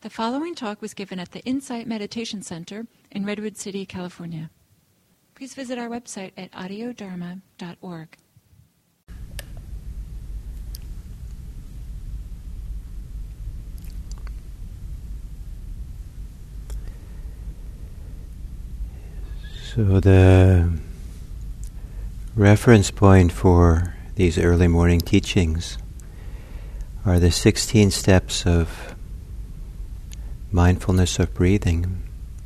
The following talk was given at the Insight Meditation Center in Redwood City, California. Please visit our website at audiodharma.org. So the reference point for these early morning teachings are the 16 steps of mindfulness of breathing.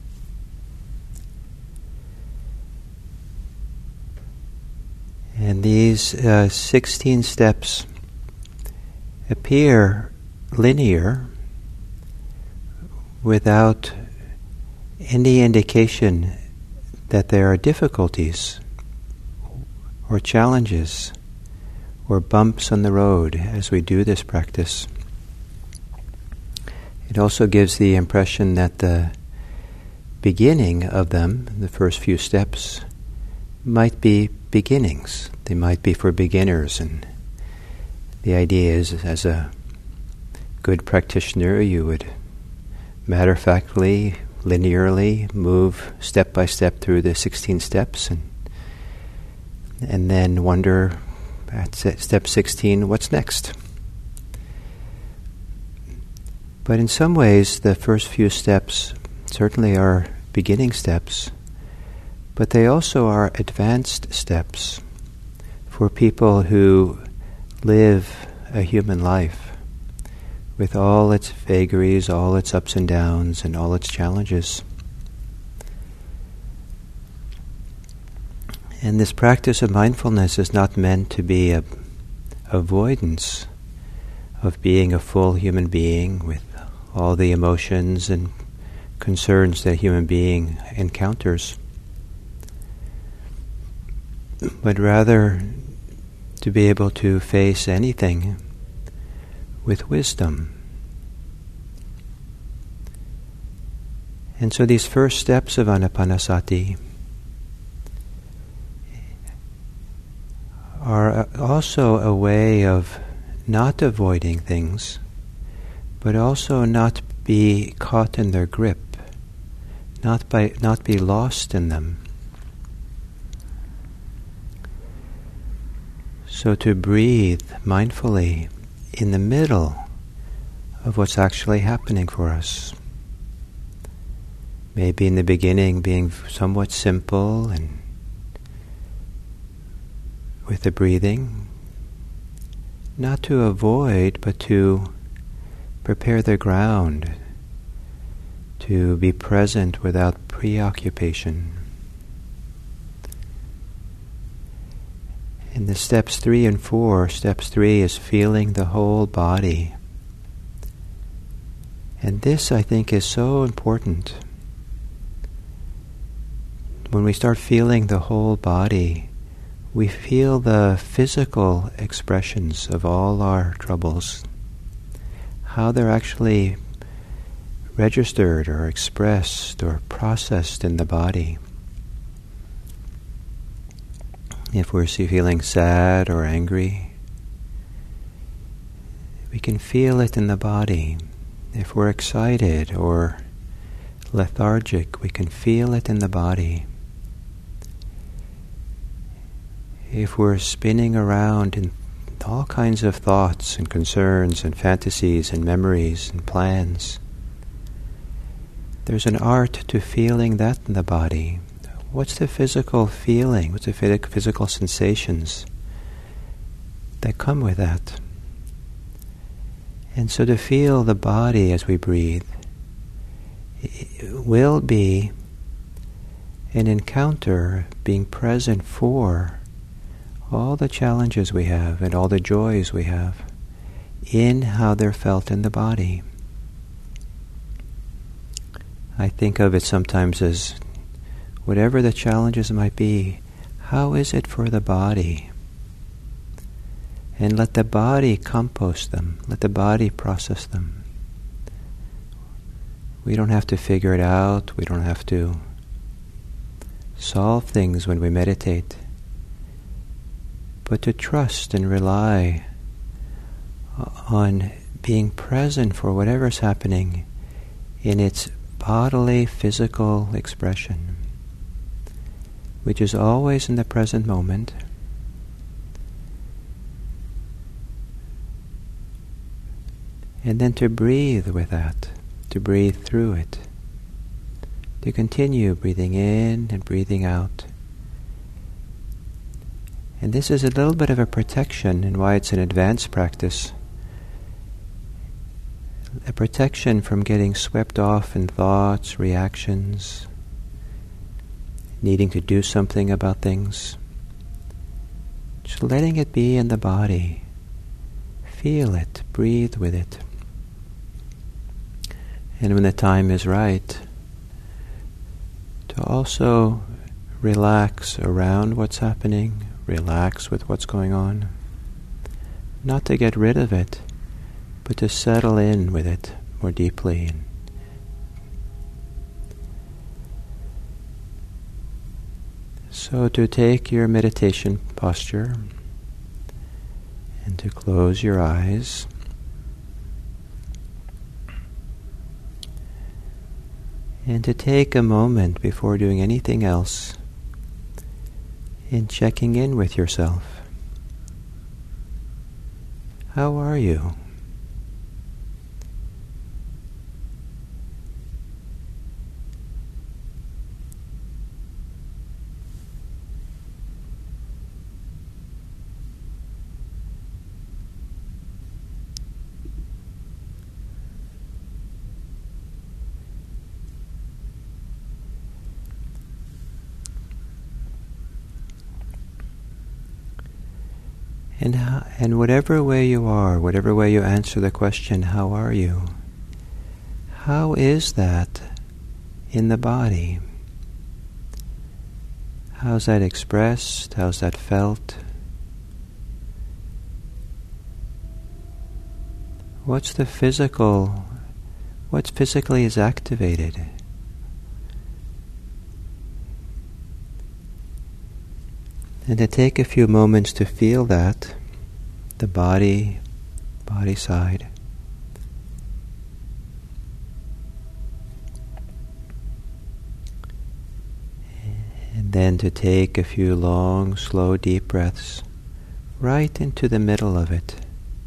And these 16 steps appear linear without any indication that there are difficulties or challenges or bumps on the road as we do this practice. It also gives the impression that the beginning of them, the first few steps, might be beginnings. They might be for beginners, and the idea is, as a good practitioner, you would matter-of-factly, linearly move step by step through the 16 steps and then wonder at step 16, what's next? But in some ways, the first few steps certainly are beginning steps, but they also are advanced steps for people who live a human life with all its vagaries, all its ups and downs, and all its challenges. And this practice of mindfulness is not meant to be an avoidance of being a full human being with all the emotions and concerns that a human being encounters, but rather to be able to face anything with wisdom. And so these first steps of Anapanasati are also a way of not avoiding things, but also not be caught in their grip, not be lost in them. So to breathe mindfully in the middle of what's actually happening for us. Maybe in the beginning being somewhat simple and with the breathing, not to avoid, but to prepare the ground to be present without preoccupation. In the steps 3 and 4, steps 3 is feeling the whole body. And this, I think, is so important. When we start feeling the whole body, we feel the physical expressions of all our troubles, how they're actually registered or expressed or processed in the body. If we're feeling sad or angry, we can feel it in the body. If we're excited or lethargic, we can feel it in the body. If we're spinning around in all kinds of thoughts and concerns and fantasies and memories and plans, there's an art to feeling that in the body. What's the physical feeling? What's the physical sensations that come with that? And so to feel the body as we breathe will be an encounter, being present for all the challenges we have and all the joys we have in how they're felt in the body. I think of it sometimes as whatever the challenges might be, how is it for the body? And let the body compost them, let the body process them. We don't have to figure it out, we don't have to solve things when we meditate, but to trust and rely on being present for whatever's happening in its bodily, physical expression, which is always in the present moment, and then to breathe with that, to breathe through it, to continue breathing in and breathing out. And this is a little bit of a protection, and why it's an advanced practice. A protection from getting swept off in thoughts, reactions, needing to do something about things. Just letting it be in the body. Feel it, breathe with it. And when the time is right, to also relax around what's happening, relax with what's going on. Not to get rid of it, but to settle in with it more deeply. So to take your meditation posture and to close your eyes. And to take a moment before doing anything else in checking in with yourself. How are you? And whatever way you are, whatever way you answer the question, how are you? How is that in the body? How's that expressed? How's that felt? What physically is activated? And to take a few moments to feel that, the body side. And then to take a few long, slow, deep breaths right into the middle of it.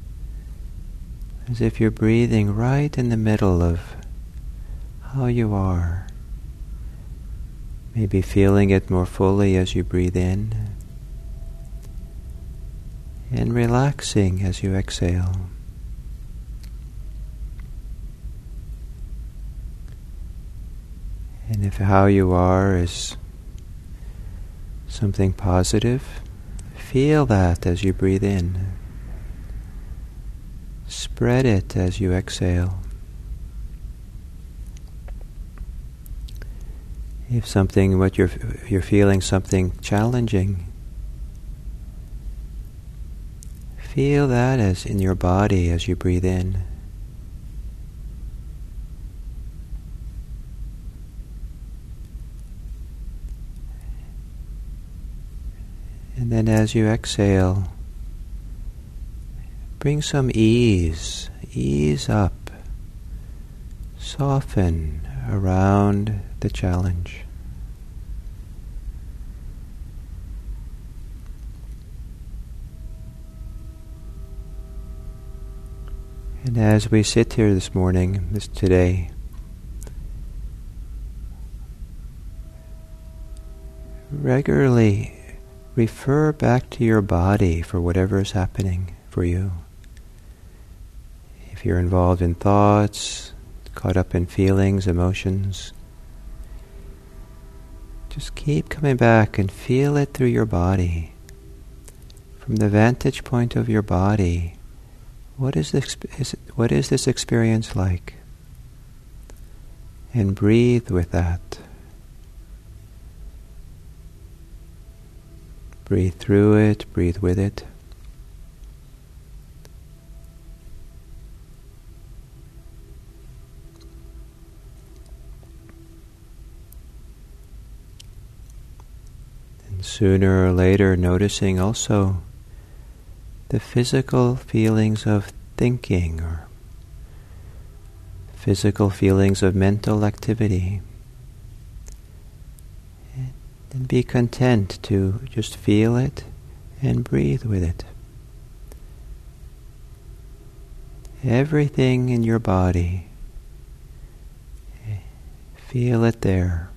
As if you're breathing right in the middle of how you are. Maybe feeling it more fully as you breathe in. And relaxing as you exhale. And if how you are is something positive, feel that as you breathe in. Spread it as you exhale. If you're feeling something challenging, feel that as in your body as you breathe in. And then as you exhale, bring some ease up, soften around the challenge. And as we sit here today, regularly refer back to your body for whatever is happening for you. If you're involved in thoughts, caught up in feelings, emotions, just keep coming back and feel it through your body. From the vantage point of your body, what is this experience like? And breathe with that. Breathe through it, breathe with it. And sooner or later, noticing also the physical feelings of thinking or physical feelings of mental activity. And be content to just feel it and breathe with it. Everything in your body, feel it there.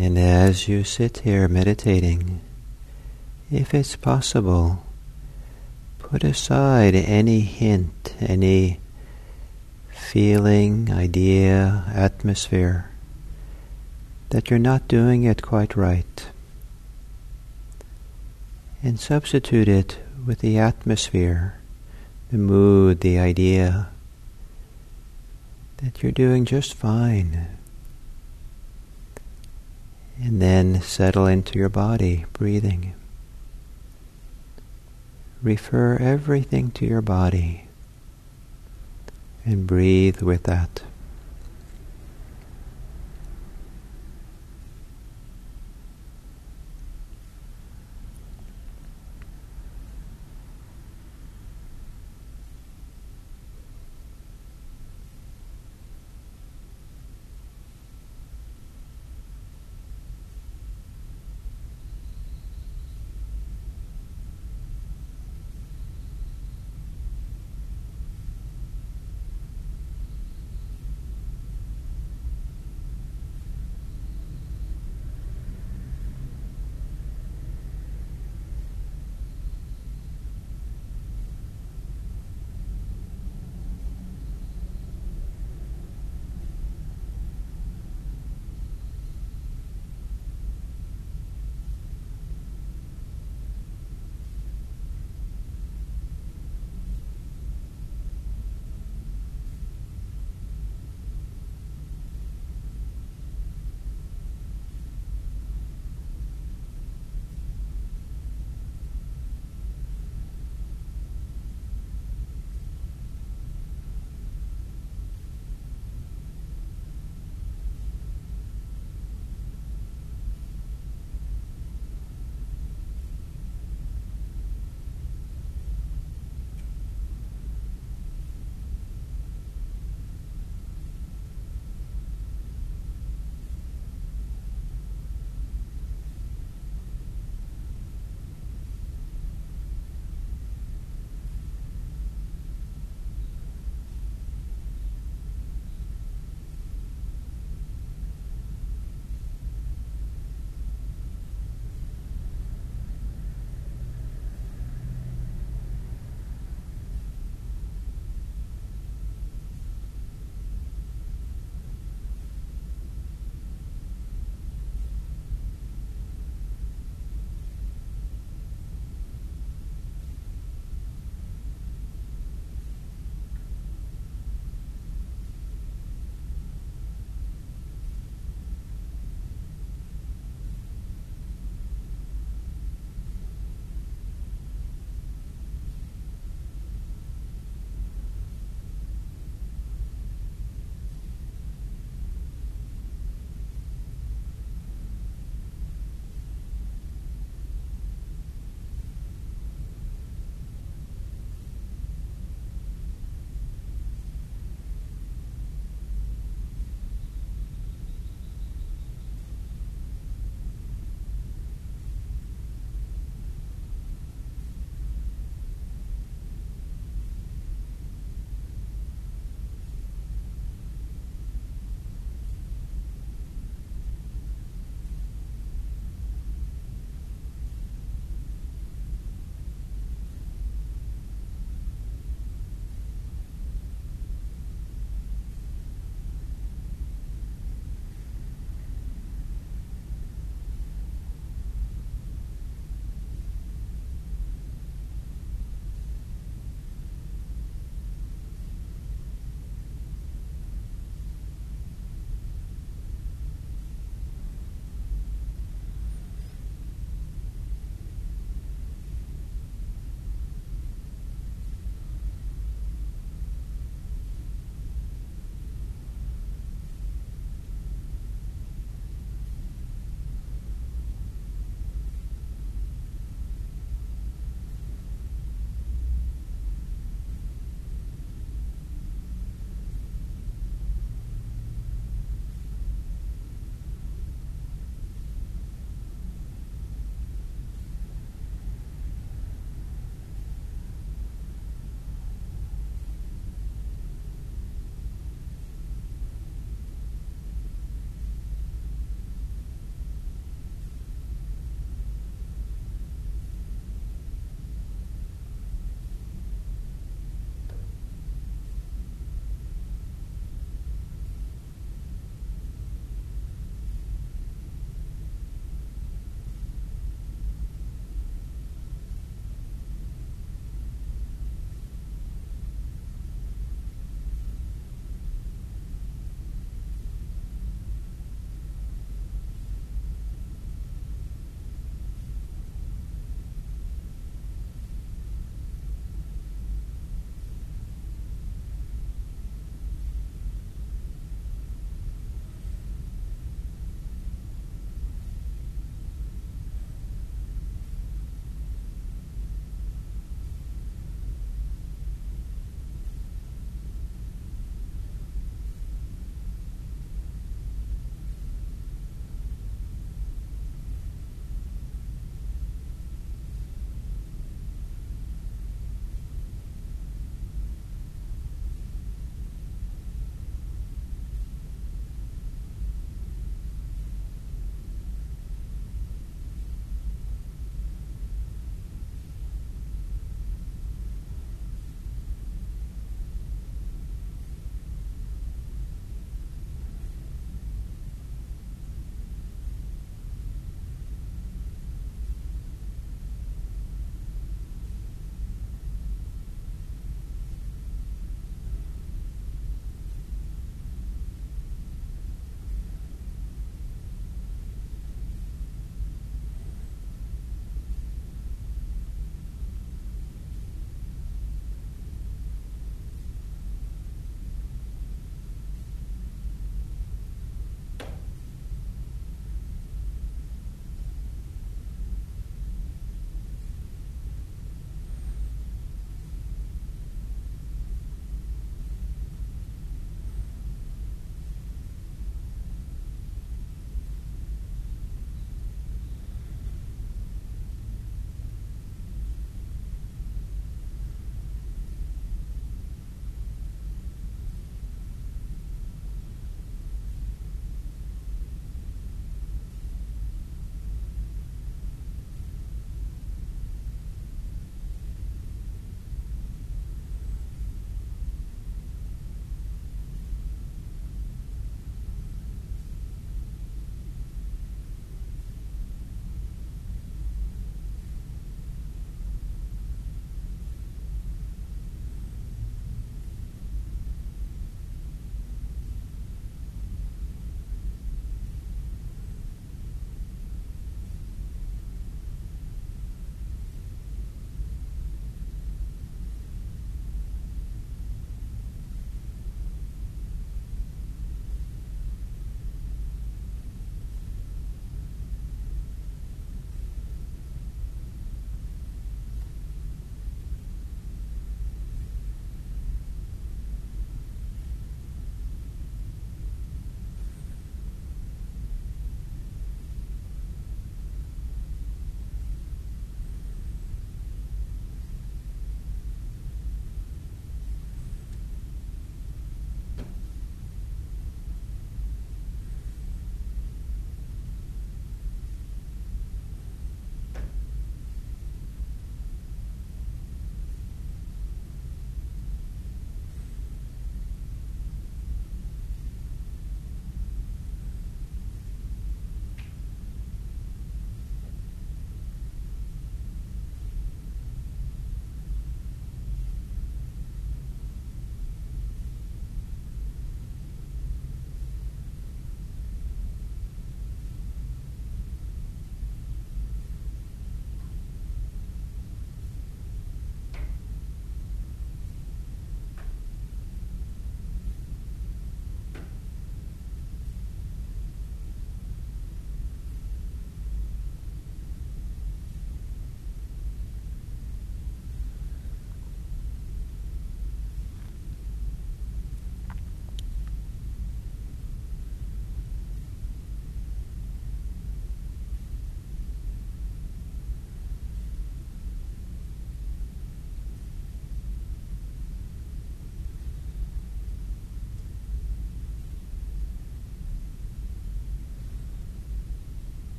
And as you sit here meditating, if it's possible, put aside any hint, any feeling, idea, atmosphere that you're not doing it quite right, and substitute it with the atmosphere, the mood, the idea that you're doing just fine. And then settle into your body, breathing. Refer everything to your body and breathe with that.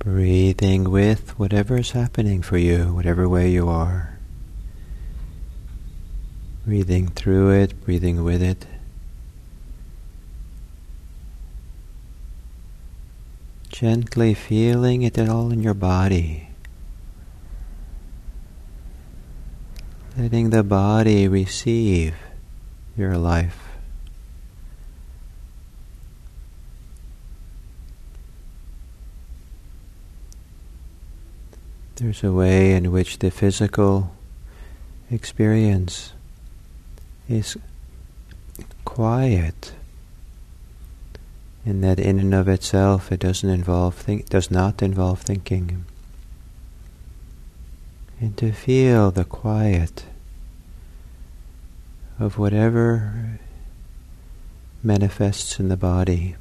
breathing with whatever is happening for you, whatever way you are. Breathing through it, breathing with it. Gently feeling it all in your body. Letting the body receive your life. There's a way in which the physical experience is quiet, in that in and of itself it does not involve thinking. And to feel the quiet of whatever manifests in the body.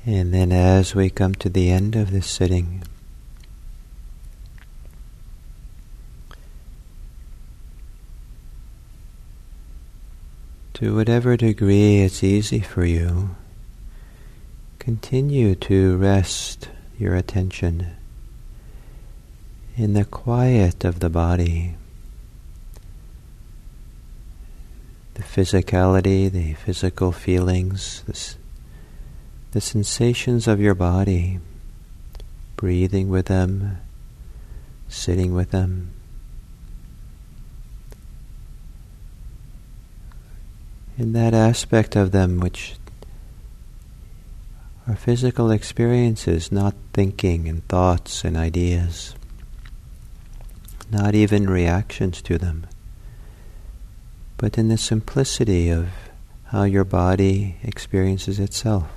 And then as we come to the end of this sitting, to whatever degree it's easy for you, continue to rest your attention in the quiet of the body, the physicality, the physical feelings, the sensations of your body, breathing with them, sitting with them. In that aspect of them which are physical experiences, not thinking and thoughts and ideas, not even reactions to them, but in the simplicity of how your body experiences itself.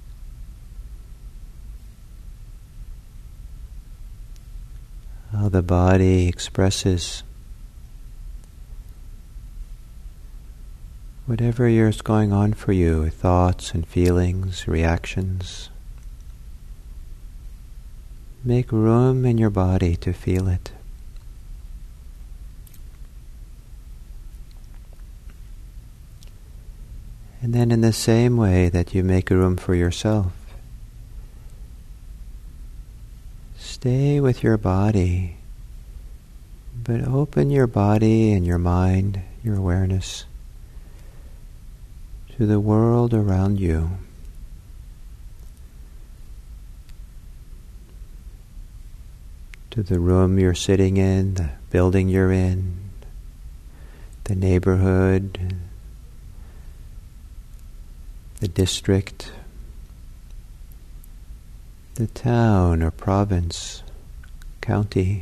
How the body expresses whatever is going on for you, thoughts and feelings, reactions. Make room in your body to feel it. And then in the same way that you make room for yourself, stay with your body, but open your body and your mind, your awareness, to the world around you. To the room you're sitting in, the building you're in, the neighborhood, the district, the town or province, county.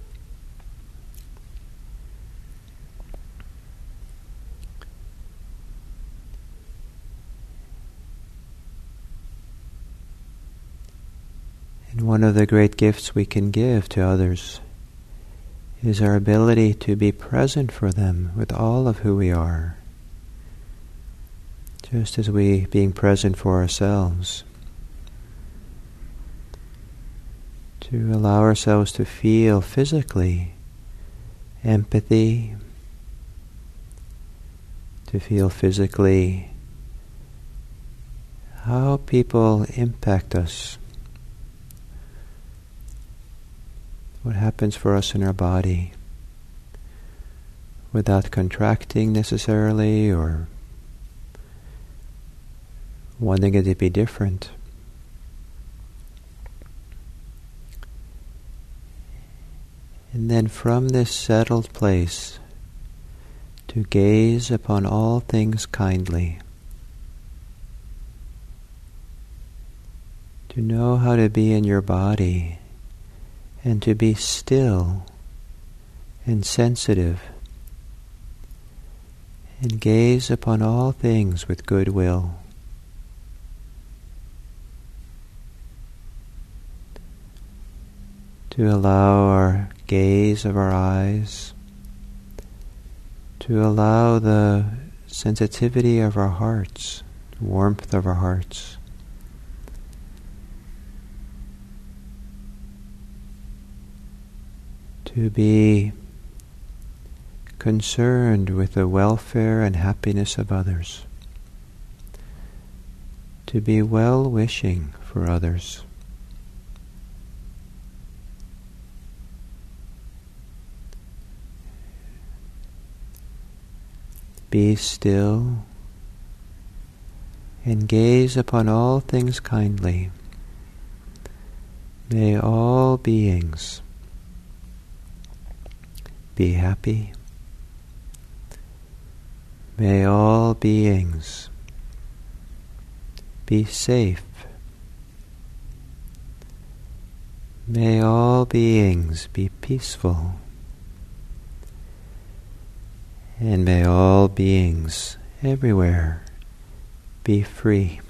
And one of the great gifts we can give to others is our ability to be present for them with all of who we are, just as we being present for ourselves. To allow ourselves to feel physically empathy, to feel physically how people impact us, what happens for us in our body, without contracting necessarily or wanting it to be different. And then from this settled place, to gaze upon all things kindly, to know how to be in your body and to be still and sensitive, and gaze upon all things with goodwill. To allow our gaze of our eyes, to allow the sensitivity of our hearts, warmth of our hearts, to be concerned with the welfare and happiness of others, to be well-wishing for others. Be still and gaze upon all things kindly. May all beings be happy. May all beings be safe. May all beings be peaceful. And may all beings everywhere be free.